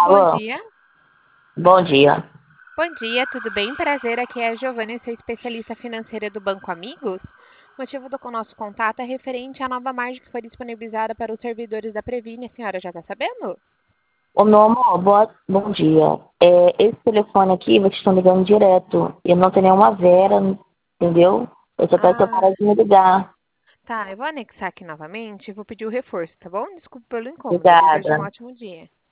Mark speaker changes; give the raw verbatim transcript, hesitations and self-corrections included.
Speaker 1: Bom
Speaker 2: Alô,
Speaker 1: dia.
Speaker 2: bom dia.
Speaker 1: Bom dia, tudo bem? Prazer, aqui é a Giovana, eu sou especialista financeira do Banco Amigos. O motivo do nosso contato é referente à nova margem que foi disponibilizada para os servidores da Previne. A senhora já está sabendo?
Speaker 2: Ô, meu amor, boa, bom dia. É, esse telefone aqui, vocês estão ligando direto. Eu não tenho nenhuma Vera, entendeu? Eu só peço
Speaker 1: Ah,
Speaker 2: para de me ligar.
Speaker 1: tá. Eu vou anexar aqui novamente e vou pedir o reforço, tá bom? Desculpe pelo incômodo. Desejo um
Speaker 2: Obrigada.
Speaker 1: ótimo dia.